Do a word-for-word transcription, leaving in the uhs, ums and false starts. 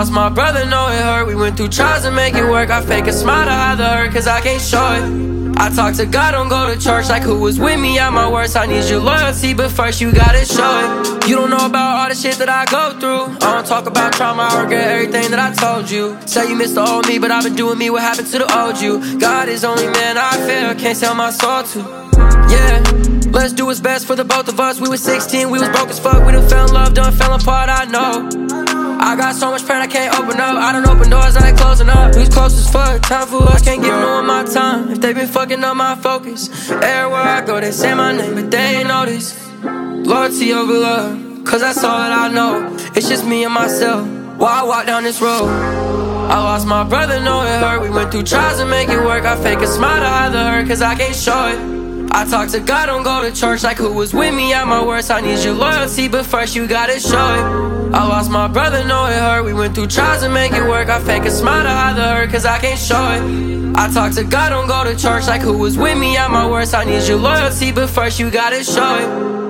lost my brother, know it hurt. We went through trials to make it work. I fake a smile to hide the hurt, cause I can't show it. I talk to God, don't go to church. Like who was with me at my worst? I need your loyalty, but first you gotta show it. You don't know about all the shit that I go through. I don't talk about trauma, I regret everything that I told you. Say you miss the old me, but I've been doing me. What happened to the old you? God is only man I fear, can't sell my soul to. Yeah, let's do what's best for the both of us. We was sixteen, we was broke as fuck. We done fell in love, done fell apart, I know. I got so much pain I can't open up. I done open doors, I ain't closing up. We was close as fuck, time for us, can't give no one my time. If they been fucking up my focus, everywhere I go they say my name, but they ain't notice. Loyalty over love, cause that's all that I know. It's just me and myself, while I walk down this road. I lost my brother, know it hurt. We went through trials to make it work. I fake a smile to hide the hurt, cause I can't show it. I talk to God, don't go to church. Like who was with me at my worst? I need your loyalty, but first you gotta show it. I lost my brother, know it hurt. We went through trials to make it work. I fake a smile to hide the hurt, cause I can't show it. I talk to God, don't go to church. Like who was with me at my worst? I need your loyalty, but first you gotta show it.